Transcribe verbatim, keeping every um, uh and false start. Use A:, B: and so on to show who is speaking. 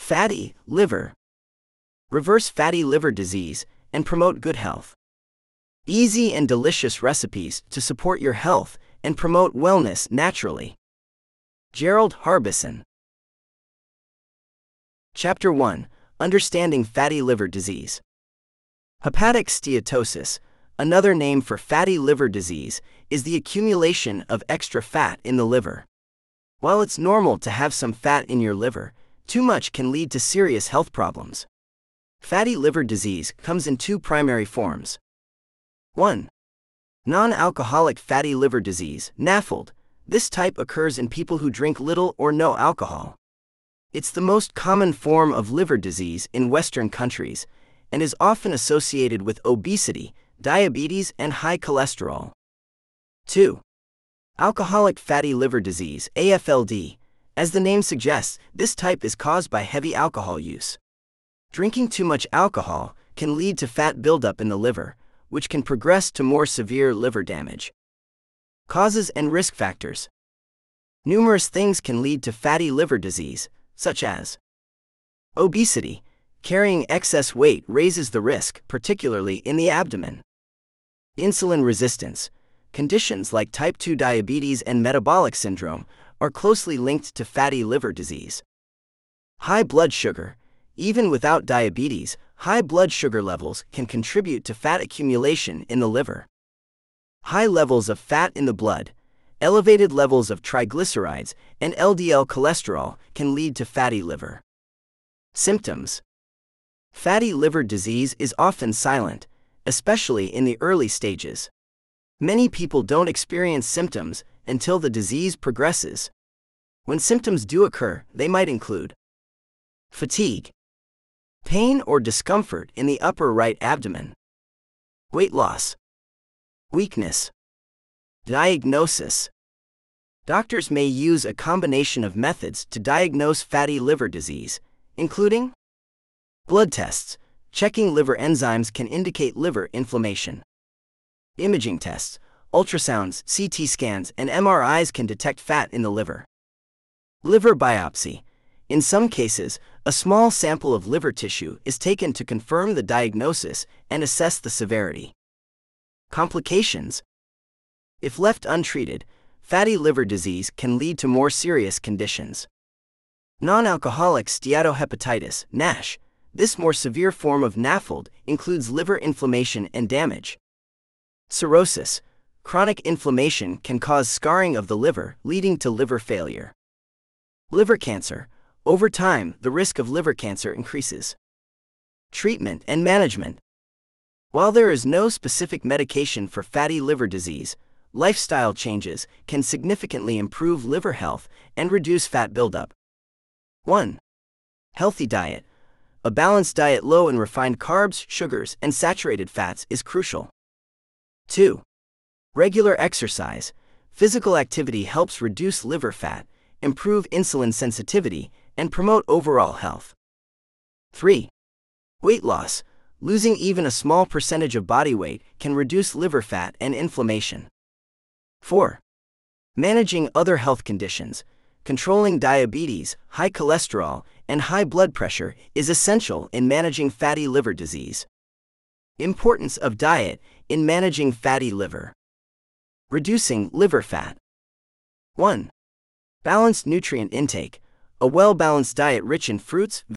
A: Fatty liver. Reverse fatty liver disease and promote good health. Easy and delicious recipes to support your health and promote wellness naturally. Gerald Harbison. Chapter one. Understanding fatty liver disease. Hepatic steatosis, another name for fatty liver disease, is the accumulation of extra fat in the liver. While it's normal to have some fat in your liver, too much can lead to serious health problems. Fatty liver disease comes in two primary forms. one. Non-alcoholic fatty liver disease, NAFLD. This type occurs in people who drink little or no alcohol. It's the most common form of liver disease in Western countries and is often associated with obesity, diabetes, and high cholesterol. two. Alcoholic fatty liver disease, A F L D. As the name suggests, this type is caused by heavy alcohol use. Drinking too much alcohol can lead to fat buildup in the liver, which can progress to more severe liver damage. Causes and risk factors. Numerous things can lead to fatty liver disease, such as obesity. Carrying excess weight raises the risk, particularly in the abdomen. Insulin resistance. Conditions like type two diabetes and metabolic syndrome are closely linked to fatty liver disease. High blood sugar. Even without diabetes, high blood sugar levels can contribute to fat accumulation in the liver. High levels of fat in the blood, elevated levels of triglycerides, and L D L cholesterol can lead to fatty liver. Symptoms. Fatty liver disease is often silent, especially in the early stages. Many people don't experience symptoms until the disease progresses. When symptoms do occur, they might include fatigue, pain or discomfort in the upper right abdomen, weight loss, weakness. Diagnosis. Doctors may use a combination of methods to diagnose fatty liver disease, including blood tests. Checking liver enzymes can indicate liver inflammation. Imaging tests. Ultrasounds, C T scans, and M R Is can detect fat in the liver. Liver biopsy. In some cases, a small sample of liver tissue is taken to confirm the diagnosis and assess the severity. Complications. If left untreated, fatty liver disease can lead to more serious conditions. Non-alcoholic steatohepatitis, NASH. This more severe form of NAFLD includes liver inflammation and damage. Cirrhosis. Chronic inflammation can cause scarring of the liver, leading to liver failure. Liver cancer. Over time, the risk of liver cancer increases. Treatment and management. While there is no specific medication for fatty liver disease, lifestyle changes can significantly improve liver health and reduce fat buildup. one. Healthy diet. A balanced diet low in refined carbs, sugars, and saturated fats is crucial. two. Regular exercise. Physical activity helps reduce liver fat, improve insulin sensitivity, and promote overall health. three. Weight loss. Losing even a small percentage of body weight can reduce liver fat and inflammation. four. Managing other health conditions. Controlling diabetes, high cholesterol, and high blood pressure is essential in managing fatty liver disease. Importance of diet in managing fatty liver. Reducing liver fat. one. Balanced nutrient intake. A well-balanced diet rich in fruits,